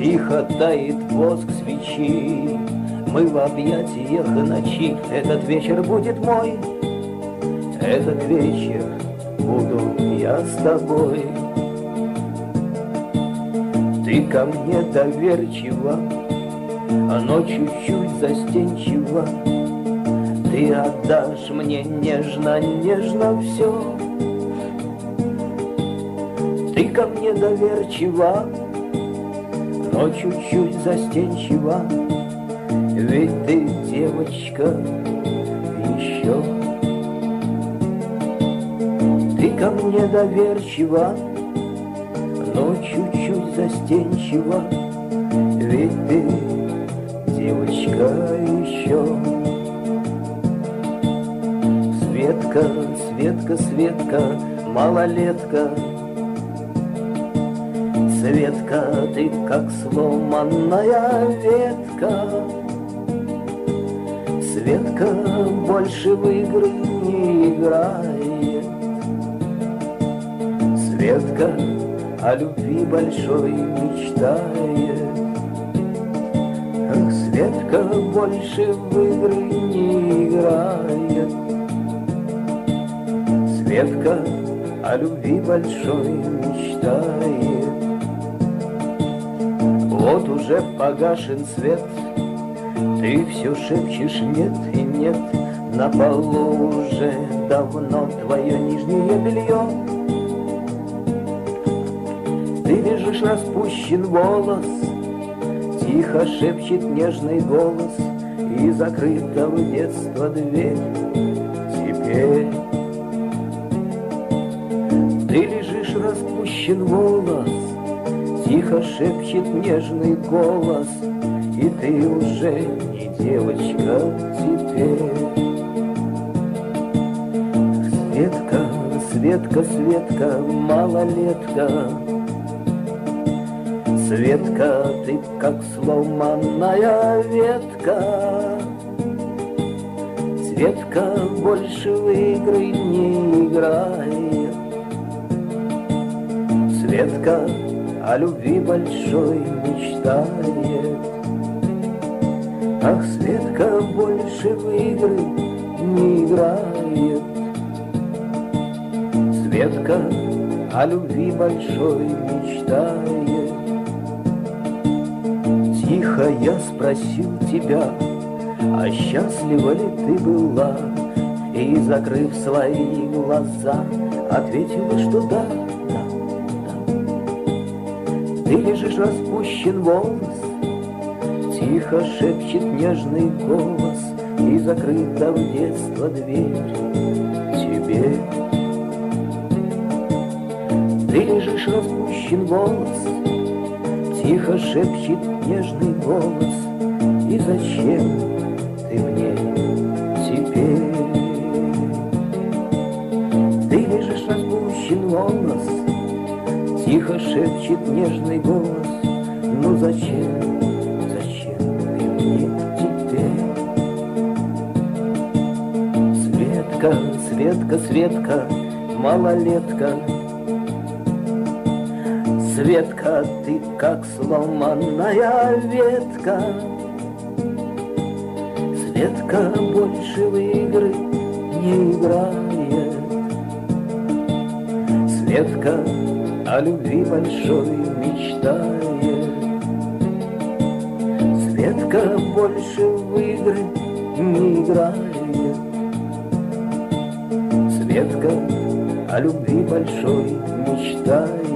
Тихо тает воск свечи, мы в объятиях ночи. Этот вечер будет мой, этот вечер буду я с тобой. Ты ко мне доверчива, но чуть-чуть застенчива. Ты отдашь мне нежно-нежно все. Ты ко мне доверчива, но чуть-чуть застенчива. Ведь ты девочка еще. Ты ко мне доверчива, но чуть-чуть застенчива. Ведь ты девочка еще. Светка, Светка, Светка, малолетка. Светка, ты как сломанная ветка. Светка больше в игры не играет. Светка о любви большой мечтает. Ах, Светка больше в игры не играет. Светка о любви большой мечтает. Вот уже погашен свет, ты все шепчешь нет и нет. На полу уже давно твое нижнее белье. Ты лежишь, распущен волос, тихо шепчет нежный голос, и закрыта в детство дверь теперь. Ты лежишь, распущен волос, тихо шепчет нежный голос, и ты уже не девочка теперь. Светка, Светка, Светка, малолетка. Светка, ты как сломанная ветка. Светка больше в игры не играет. Светка о любви большой мечтает. Ах, Светка больше в игры не играет. Светка о любви большой мечтает. Тихо я спросил тебя, а счастлива ли ты была? И, закрыв свои глаза, ответила, что да. Ты лежишь, распущен волос, тихо шепчет нежный голос, и закрыта в детство дверь тебе. Ты лежишь, распущен волос, тихо шепчет нежный голос, и зачем ты мне теперь? Ты лежишь, распущен волос, тихо шепчет нежный голос, ну зачем, зачем ты мне теперь? Светка, Светка, Светка, малолетка. Светка, ты как сломанная ветка. Светка больше в игры не играет. Светка о любви большой мечтает. Светка больше в игры не играет. Светка о любви большой мечтает.